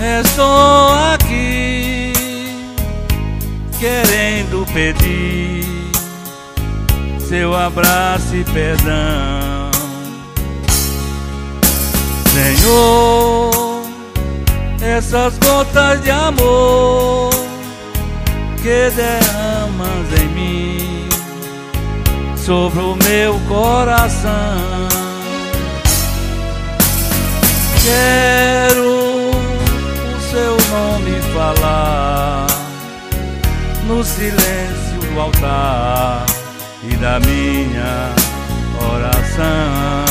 Estou aqui querendo pedir seu abraço e perdão. Senhor, essas gotas de amor que derramas em mim sobre o meu coração, quero o seu nome falar no silêncio do altar e da minha oração.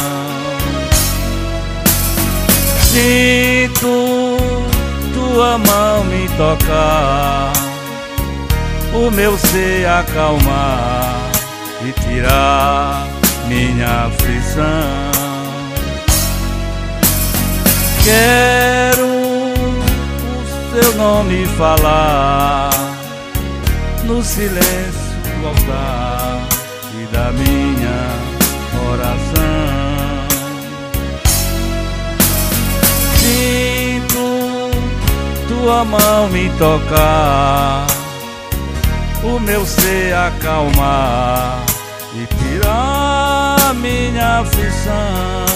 Sinto tua mão me tocar, o meu ser acalmar e tirar minha aflição. Quero o seu nome falar no silêncio do altar e da minha oração. Sinto tua mão me tocar, o meu ser acalmar e tirar minha aflição.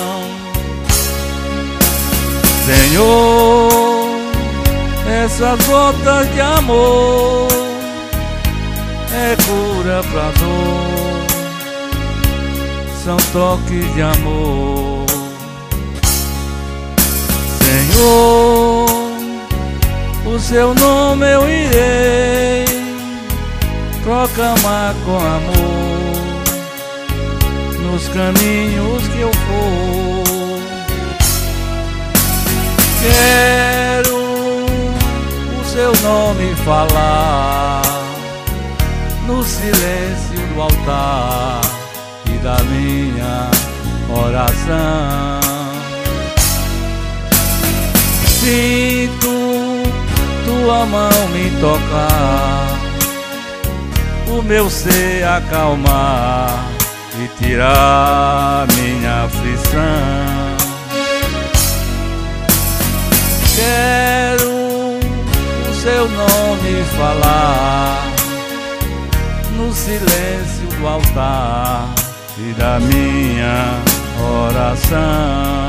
Senhor, essas gotas de amor é cura pra dor, são toques de amor. Senhor, o seu nome eu irei proclamar com amor nos caminhos que eu for. Quero o seu nome falar no silêncio do altar e da minha oração. Sinto tua mão me tocar, o meu ser acalmar e tirar minha aflição. Quero o seu nome falar no silêncio do altar e da minha oração.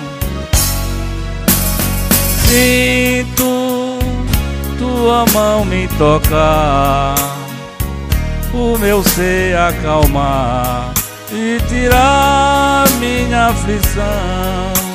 Sinto tua mão me tocar, o meu ser acalmar e tirar minha aflição.